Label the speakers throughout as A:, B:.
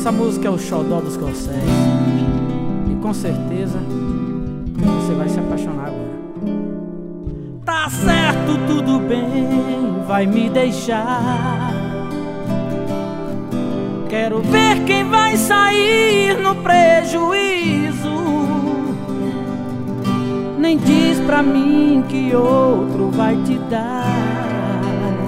A: Essa música é o xodó dos corcéis e com certeza você vai se apaixonar agora. Tá certo, tudo bem, vai me deixar. Quero ver quem vai sair no prejuízo. Nem diz pra mim que outro vai te dar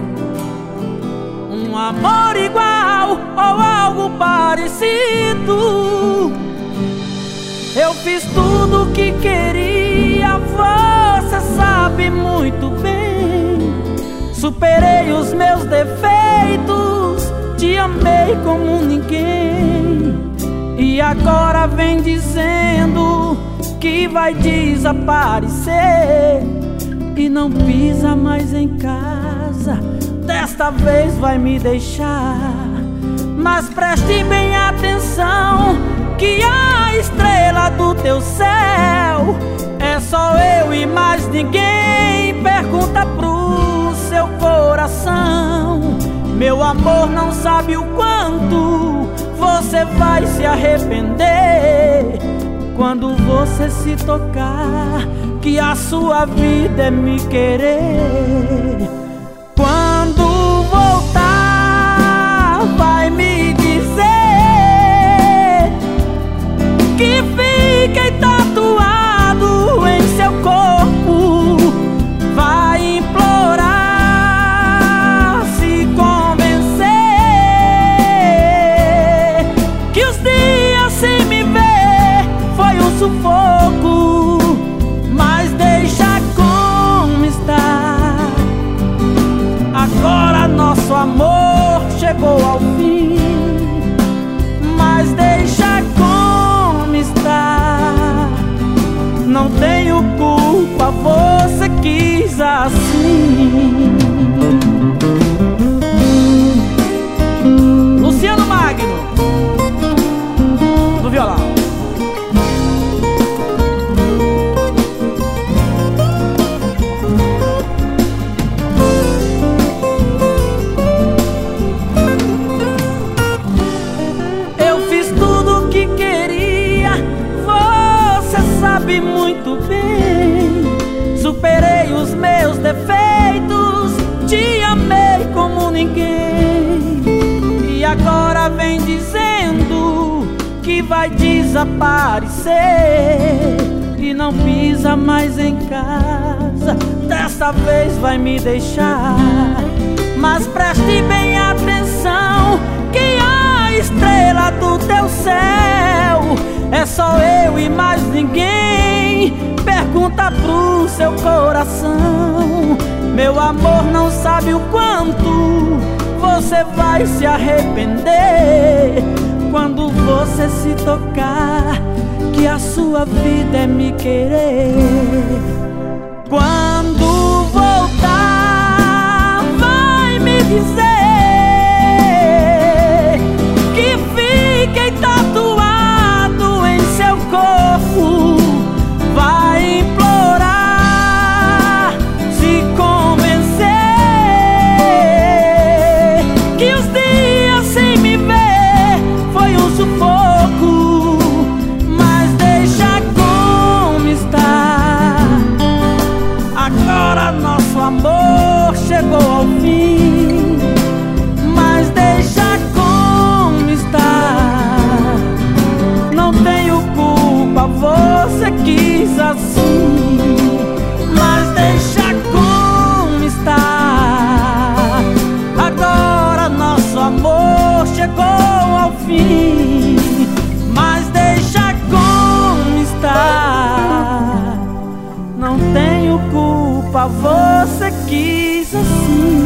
A: um amor igual ou algo parecido. Eu fiz tudo o que queria, você sabe muito bem. Superei os meus defeitos, te amei como ninguém. E agora vem dizendo que vai desaparecer e não pisa mais em casa. Desta vez vai me deixar. Mas preste bem atenção, que a estrela do teu céu é só eu e mais ninguém. Pergunta pro seu coração. Meu amor não sabe o quanto você vai se arrepender quando você se tocar que a sua vida é me querer. Quando voltar, vai me dizer que fiquei tatuado em seu corpo. Vai implorar, se convencer que os dias sem me ver foi um sufoco. Mas deixa como está. Agora nosso amor chegou ao fim. Mas deixa como está. Não tenho culpa, você quis assim. Luciano Magno, do violão. Sabe muito bem, superei os meus defeitos, te amei como ninguém. E agora vem dizendo que vai desaparecer e não pisa mais em casa. Dessa vez vai me deixar. Mas preste bem atenção, que a estrela do teu céu é só eu e mais ninguém. Pergunta pro seu coração. Meu amor não sabe o quanto você vai se arrepender quando você se tocar que a sua vida é me querer. Quando voltar, vai me dizer que fiquei tatuado em seu corpo. Vai implorar, se convencer que os dias sem me ver foi um sufoco. Mas deixa como está. Agora nosso amor chegou ao fim. Mas deixa como está. Não tenho culpa, você quis assim. Mas deixa como está. Agora nosso amor chegou ao fim. Mas deixa como está. Não tenho culpa, você quis assim.